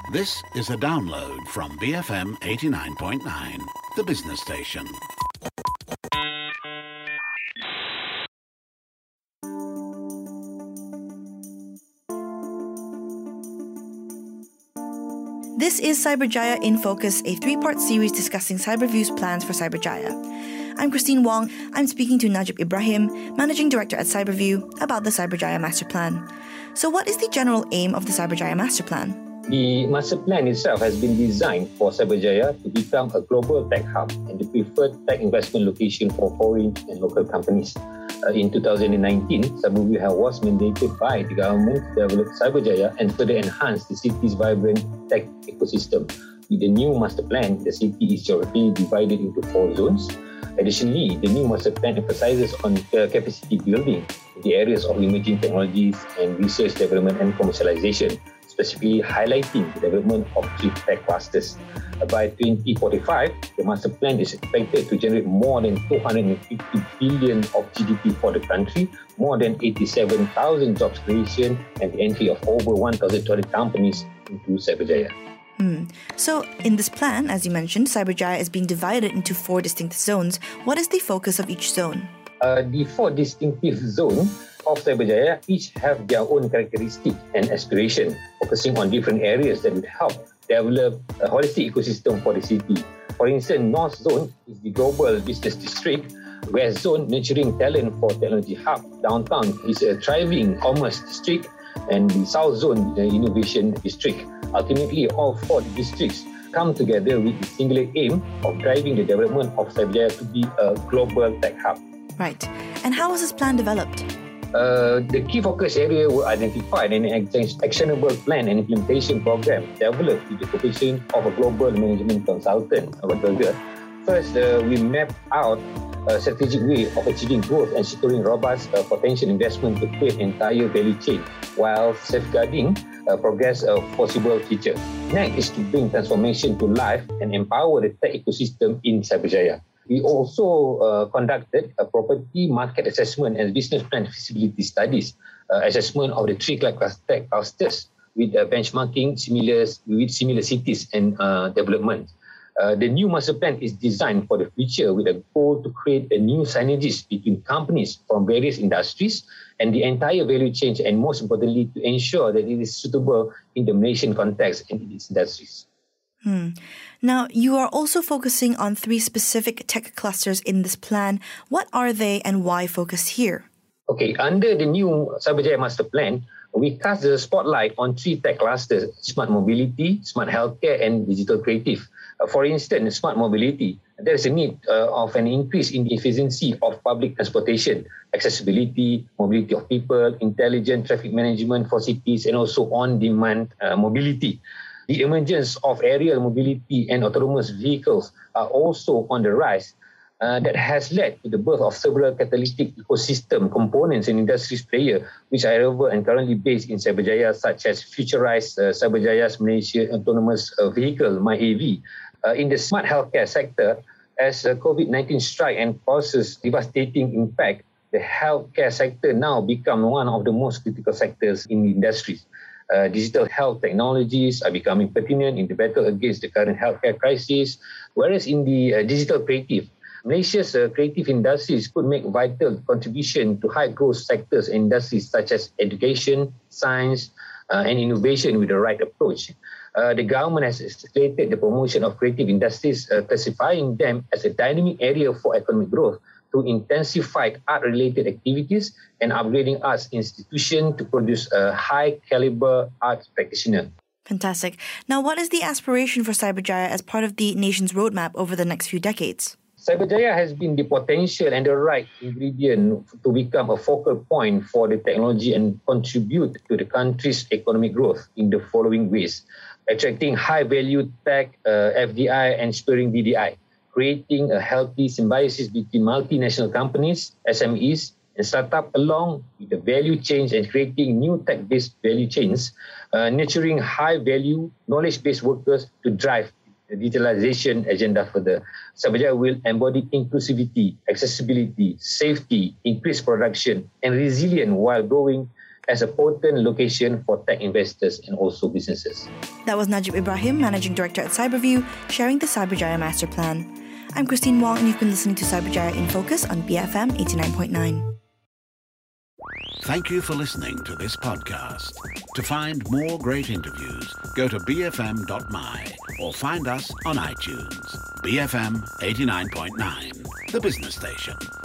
This is a download from BFM 89.9, the business station. This is Cyberjaya in Focus, a three-part series discussing Cyberview's plans for Cyberjaya. I'm Christine Wong. I'm speaking to Najib Ibrahim, Managing Director at Cyberview, about the Cyberjaya Master Plan. So what is the general aim of the Cyberjaya Master Plan? The master plan itself has been designed for Cyberjaya to become a global tech hub and the preferred tech investment location for foreign and local companies. In 2019, Cyberview was mandated by the government to develop Cyberjaya and further enhance the city's vibrant tech ecosystem. With the new master plan, the city is geographically divided into 4 zones. Additionally, the new master plan emphasizes on capacity building in the areas of emerging technologies and research, development and commercialization, specifically highlighting the development of 3 tech clusters. By 2045, the master plan is expected to generate more than 250 billion of GDP for the country, more than 87,000 jobs creation, and the entry of over 1,200 companies into Cyberjaya. So, in this plan, as you mentioned, Cyberjaya is being divided into 4 distinct zones. What is the focus of each zone? The 4 distinctive zones of Cyberjaya each have their own characteristic and aspiration, focusing on different areas that would help develop a holistic ecosystem for the city. For instance, North Zone is the global business district, West Zone nurturing talent for technology hub, Downtown is a thriving commerce district, and the South Zone, the innovation district. Ultimately, all 4 districts come together with the singular aim of driving the development of Cyberjaya to be a global tech hub. Right. And how was this plan developed? The key focus area were identified and an actionable plan and implementation program developed with the cooperation of a global management consultant. First, we mapped out a strategic way of achieving growth and securing robust potential investment to create entire value chain while safeguarding progress of possible future. Next is to bring transformation to life and empower the tech ecosystem in Cyberjaya. We also conducted a property market assessment and business plan feasibility studies, assessment of the 3 tech clusters with benchmarking with similar cities and development. The new master plan is designed for the future with a goal to create a new synergies between companies from various industries and the entire value chain, and most importantly, to ensure that it is suitable in the Malaysian context and in its industries. Now, you are also focusing on 3 specific tech clusters in this plan. What are they and why focus here? Okay, under the new Cyberjaya Master Plan, we cast the spotlight on 3 tech clusters: smart mobility, smart healthcare, and digital creative. For instance, smart mobility, there is a need of an increase in the efficiency of public transportation, accessibility, mobility of people, intelligent traffic management for cities, and also on-demand mobility. The emergence of aerial mobility and autonomous vehicles are also on the rise. That has led to the birth of several catalytic ecosystem components and industries players, which are relevant and currently based in Cyberjaya, such as futurized Cyberjaya's Malaysia Autonomous Vehicle, MyAV. In the smart healthcare sector, as COVID-19 strike and causes devastating impact, the healthcare sector now become one of the most critical sectors in the industry. Digital health technologies are becoming pertinent in the battle against the current healthcare crisis, whereas in the digital creative, Malaysia's creative industries could make vital contribution to high-growth sectors and industries such as education, science, and innovation with the right approach. The government has stated the promotion of creative industries, classifying them as a dynamic area for economic growth to intensify art-related activities and upgrading arts institutions to produce a high-caliber arts practitioner. Fantastic. Now, what is the aspiration for Cyberjaya as part of the nation's roadmap over the next few decades? Cyberjaya has been the potential and the right ingredient to become a focal point for the technology and contribute to the country's economic growth in the following ways: attracting high-value tech, FDI, and spurring DDI, creating a healthy symbiosis between multinational companies, SMEs, and startups along with the value chains and creating new tech-based value chains, nurturing high-value, knowledge-based workers to drive the digitalization agenda further. Cyberjaya will embody inclusivity, accessibility, safety, increased production, and resilience while growing as a potent location for tech investors and also businesses. That was Najib Ibrahim, Managing Director at Cyberview, sharing the Cyberjaya Master Plan. I'm Christine Wong, and you've been listening to Cyberjaya in Focus on BFM 89.9. Thank you for listening to this podcast. To find more great interviews, go to bfm.my or find us on iTunes. BFM 89.9, the business station.